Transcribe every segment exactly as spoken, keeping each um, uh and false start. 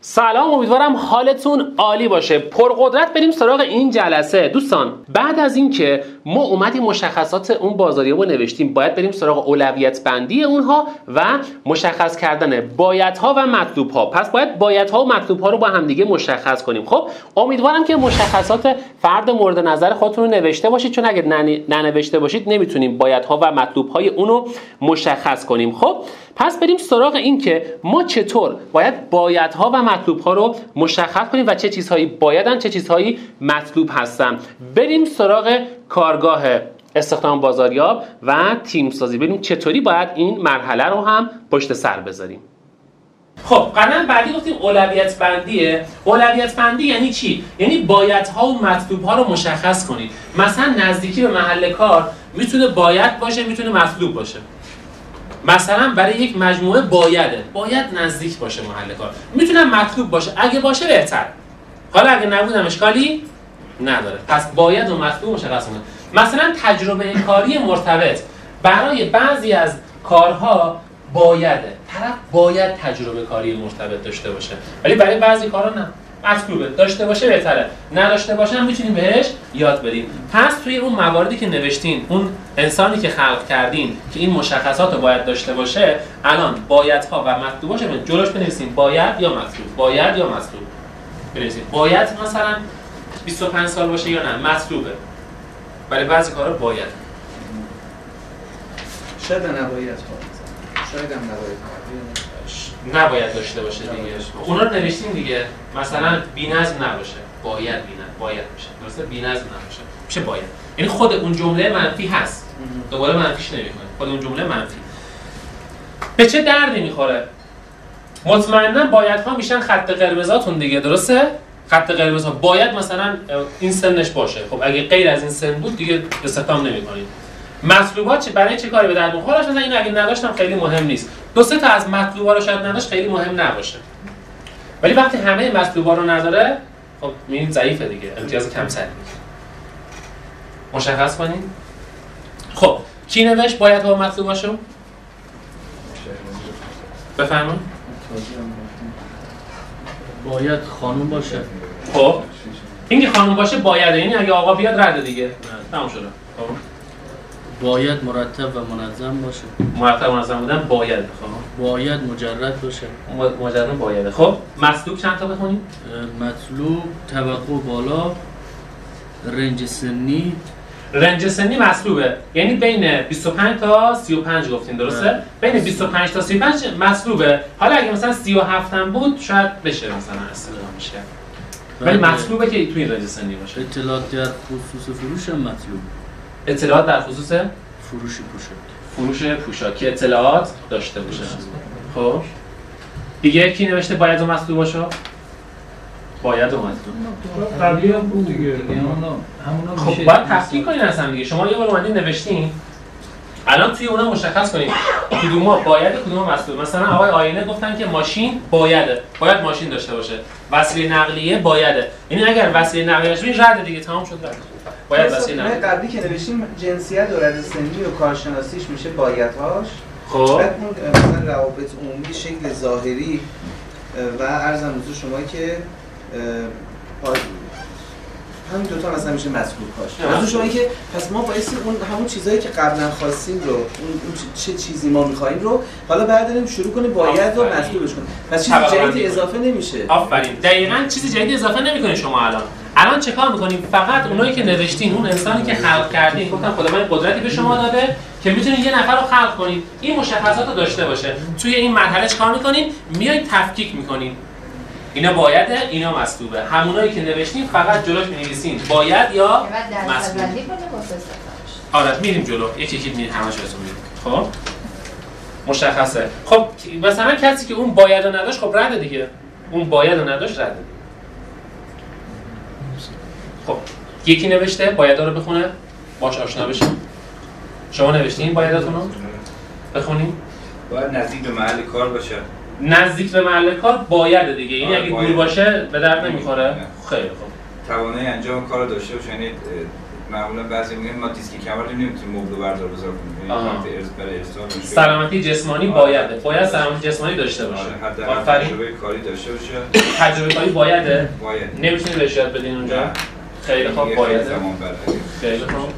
سلام، امیدوارم حالتون عالی باشه. پرقدرت بریم سراغ این جلسه. دوستان، بعد از اینکه ما اومدیم مشخصات اون بازاریابو نوشتیم، باید بریم سراغ اولویت بندی اونها و مشخص کردن بایدها و مطلوبها. پس باید بایدها و مطلوبها رو با هم دیگه مشخص کنیم. خب امیدوارم که مشخصات فرد مورد نظر خودتون رو نوشته باشید، چون اگه ننوشته باشید نمیتونیم بایدها و مطلوبهای اونو مشخص کنیم. خب پس بریم سراغ این که ما چطور باید بایدها و مطلوبها رو مشخص کنیم و چه چیزهایی بایدن، چه چیزهایی مطلوب هستن. بریم سراغ کارگاه استخدام بازاریاب و تیم سازی، ببینیم چطوری باید این مرحله رو هم پشت سر بذاریم. خب قدم بعدی گفتیم اولویت بندیه. اولویت بندی یعنی چی؟ یعنی بایدها و مطلوبها رو مشخص کنید. مثلا نزدیکی به محل کار میتونه باید باشه، میتونه مطلوب باشه. مثلا برای یک مجموعه بایده، باید نزدیک باشه محل کار، میتونه مطلوب باشه، اگه باشه بهتر، حالا اگه نبودم اشکالی نداره. پس باید و مطلوب مشخص کنید. مثلا تجربه کاری مرتبط، برای بعضی از کارها بایده، طرف باید تجربه کاری مرتبط داشته باشه، ولی برای بعضی کارها نه، مطلوبه، داشته باشه بهتره، نداشته باشه هم میتونیم بهش یاد بدیم. پس توی اون مواردی که نوشتین، اون انسانی که خلق کردین که این مشخصات رو باید داشته باشه، الان بایدها و مطلوباش رو جلوش بنویسیم، باید یا مطلوب، باید یا مطلوب بنویسیم. باید مثلا بیست و پنج سال باشه یا نه، مطلوبه، برای بعضی کارها باید، شاید نباید، شاید هم نباید نباید داشته باشه دیگه. اونا رو نوشتیم دیگه. مثلا بی‌نظم نباشه، باید بی‌نظم باید باشه، درسته؟ بی‌نظم نباشه میشه باید، یعنی خود اون جمله منفی هست، دوباره منفیش نمی‌کنه، خود اون جمله منفی. به چه دردی میخوره؟ مطمئنا بایدها میشن خط قرمزاتون دیگه، درسته؟ خط قرمزها باید مثلا این سنش باشه. خب اگه غیر از این سن بود دیگه استخدام نمی‌کنید. مطلوبات چه برای چه کاری به درد می‌خوره؟ مثلا اینو اگه نداشتم خیلی مهم نیست. دو سه تا از مطلوبا رو شاید نداشت، خیلی مهم نباشه. ولی وقتی همه مطلوبا رو نداره، خب می‌بینید ضعیفه دیگه، امتیاز کمتری. مشخص کنید. خب کی نوشت باید با مطلوباشو؟ بفرمایید. باید خانوم باشه. خب این که خانوم باشه بایده، یعنی اگه آقا بیاد رد دیگه. تمام شده. خب باید مرتب و منظم باشه. مرتب و منظم بودن باید. خب باید مجرد باشه. مجرد بایده. خب مطلوب چند تا بخونیم؟ مطلوب توقع بالا، رنج سنی. رنج سنی مطلوبه، یعنی بین بیست و پنج تا سی و پنج گفتین، درسته؟ اه. بین بیست و پنج تا سی و پنج مطلوبه. حالا اگه مثلا سی و هفت هم بود شاید بشه مثلا استفاده میشه. ولی مطلوبه که تو این رنج سنی باشه. اطلاعات در خصوص فروش هم مطلوب. اطلاعات در خصوص فروش پوشاک. فروش پوشاک که اطلاعات داشته باشه. خب دیگه کی نوشته باید و مطلوب باشه؟ باید و مطلوب. قبلی هم بود دیگه. همونا خب باید تفکیک کنین اصلا دیگه. شما یه بار اومدین نوشتین، الان توی اونا مشخص کنین کدوما باید کدوما مطلوب. مثلا آقای آینه گفتن که ماشین بایده، باید ماشین داشته باشه. وسیله نقلیه بایده، یعنی اگر وسیله نقلیه باشه رد دیگه، تمام شد رد. باید وسیله نقلیه. قبلی که نوشتیم جنسیت و رد سنی و کارشناسیش میشه بایدهاش. خب بعد اون مثلا روابط عمومی شکل ظاهری و عرضم حضور شما که همین دوتا مثلا میشه مطلوب هاش. حضور شما که پس ما بایستی اون همون چیزایی که قبلا خواستیم رو، اون چه چیزی ما میخوایم رو حالا برداریم شروع کنیم باید و مطلوبش کنیم. پس چیز جدید اضافه نمیشه. آفرین. دقیقاً چیز جدید اضافه نمیکنین شما الان. الان چه کار میکنیم؟ فقط اونایی که نوشتین، اون انسانی که خلق کردین، گفتم خدا من قدرتی به شما داده که میتونین یه نفر رو خلق کنین، این مشخصات رو داشته باشه. توی این مرحله چیکار میکنین؟ میایین تفکیک میکنین. اینا بایده، اینا مطلوبه. همونایی که نوشتین فقط جلوش می‌نویسین باید یا مطلوب. آره میریم جلو، یکی یکی میریم همش بهتون میگم. خب مشخصه. خب مثلا کسی که اون باید رو نداشت خب رد دیگه. اون باید رو نداشت رد. خب یکی نوشته باید رو بخونه، باش آشنا بشه. شما نوشتین بایدتون رو بخونین؟ باید نزدیک به محل کار باشه. نزدیک به محل کار باید دیگه، یعنی اگه دور باشه به درد نمیخوره. خیلی خوب. توانایی انجام کار داشته باشه، یعنی معمولا بعضی میگن ما دیسک کمر رو نمیتونیم مبل بردار بذار کنیم. یعنی ارز برای ارسال سلامتی جسمانی بایده. باید سلامتی جسمانی داشته باشه. حداقل تجربه کاری داشته باشه. تجربه کاری بایده؟ باید. نمیتونی بهش یاد بدین اونجا؟ خیلی خوب بایده. زمان برای. خیلی خوب.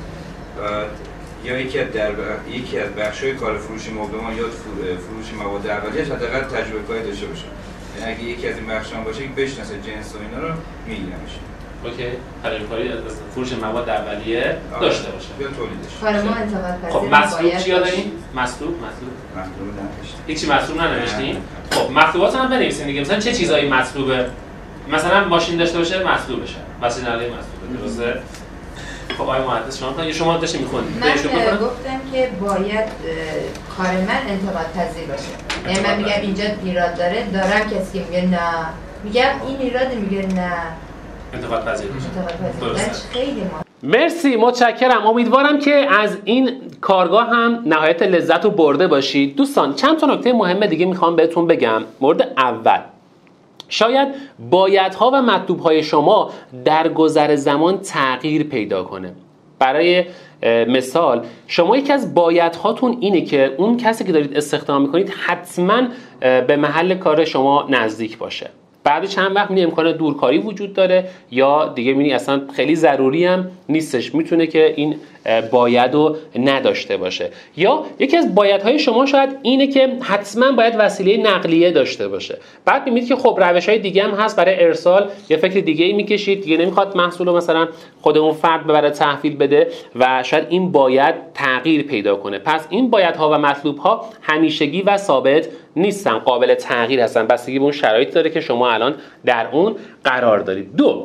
یا یکی از در یکی از بخش‌های کار فروش مبل ما یا فروش مواد اولیه حداقل تجربه کاری داشته باشه. یعنی اگه یکی از این بخش‌ها باشه که بشناسه جنس و اینا رو میگیرنش. اوکی، تجربه کاری از فروش مواد اولیه داشته باشه. یا تولیدش. کار ما انضباط پذیر. خب مطلوب چی داریم؟ مطلوب، مطلوب. مطلوب ننوشتیم. هیچ مطلوب ننوشتیم. خب مطلوبات هم بنویسین دیگه. مثلا چه چیزایی مطلوبه؟ مثلا ماشین داشته باشه مطلوبه شه. ماشین علی مطلوبه. درسته؟ خب آقای مهندس شما یا شما داشتین می‌خوندید. من گفتم که باید کار من انضباط پذیر باشه. یعنی من میگم اینجا ایراد داره، دارم کسی که میگه نه. میگم این ایراده، میگه نه. انضباط پذیر باشه. انضباط پذیر. خیلی مهمه. مرسی، متشکرم. امیدوارم که از این کارگاه هم نهایت لذت رو برده باشید. دوستان چند تا نکته مهم دیگه میخوام بهتون بگم. مورد اول، شاید بایدها و مطلوبهای شما در گذر زمان تغییر پیدا کنه. برای مثال شما یکی از بایدهاتون اینه که اون کسی که دارید استخدام میکنید حتما به محل کار شما نزدیک باشه. بعد چند وقت می‌بینی امکان دورکاری وجود داره یا دیگه می‌بینی اصلا خیلی ضروری هم نیستش، میتونه که این باید رو نداشته باشه. یا یکی از بایدهای شما شاید اینه که حتما باید وسیله نقلیه داشته باشه. بعد می‌بینید که خب روش‌های دیگه هم هست برای ارسال، یه فکر دیگه‌ای می‌کشید، دیگه نمی‌خواد محصول رو مثلا خود اون فرد ببره تحویل بده و شاید این باید تغییر پیدا کنه. پس این بایدها و مطلوب‌ها همیشگی و ثابت نیستن، قابل تغییر هستن، بستگی به اون شرایط داره که شما الان در اون قرار دارید. دو،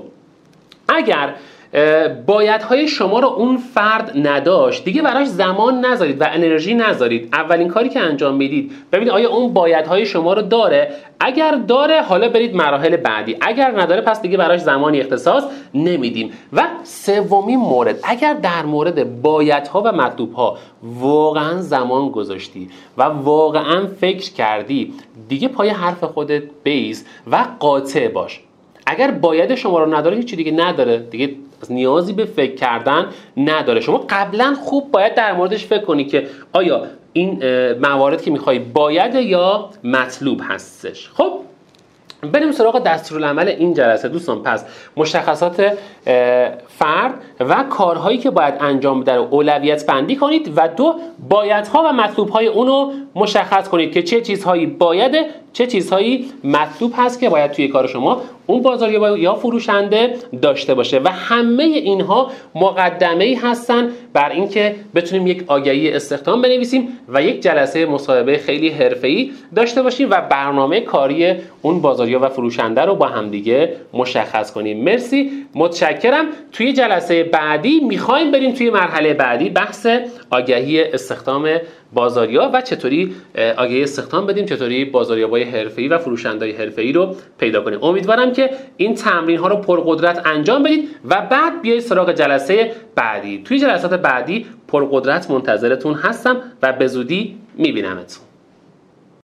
اگر بایدهای شما رو اون فرد نداشت، دیگه براش زمان نذارید و انرژی نذارید. اولین کاری که انجام میدید ببینید آیا اون بایدهای شما رو داره. اگر داره حالا برید مراحل بعدی، اگر نداره پس دیگه براش زمانی اختصاص نمیدیم. و سومین مورد، اگر در مورد بایدها و مطلوبها واقعا زمان گذاشتی و واقعا فکر کردی، دیگه پای حرف خودت بیس و قاطع باش. اگر باید شما رو نداره هیچی دیگه نداره، دیگه نیازی به فکر کردن نداره. شما قبلا خوب باید در موردش فکر کنی که آیا این موارد که میخوای باید یا مطلوب هستش. خب بریم سراغ دستورالعمل این جلسه دوستان. پس مشخصات فرد و کارهایی که باید انجام بده رو اولویت بندی کنید و دو، بایدها و مطلوبهای اونو مشخص کنید که چه چیزهایی بایده، چه چیزهایی مطلوب هست که باید توی کار شما اون بازاریاب یا فروشنده داشته باشه. و همه اینها مقدمه‌ای هستن بر اینکه بتونیم یک آگهی استخدام بنویسیم و یک جلسه مصاحبه خیلی حرفه‌ای داشته باشیم و برنامه کاری اون بازاریاب و فروشنده رو با همدیگه مشخص کنیم. مرسی، متشکرم. توی جلسه بعدی میخوایم بریم توی مرحله بعدی، بحث آگهی استخدام بازاریاب و چطوری آگهی استخدام بدیم، چطوری بازاریابای حرفه‌ای و فروشنده‌های حرفه‌ای رو پیدا کنیم. امیدوارم که این تمرین ها رو پرقدرت انجام بدید و بعد بیایید سراغ جلسه بعدی. توی جلسات بعدی پرقدرت منتظرتون هستم و به زودی میبینمتون.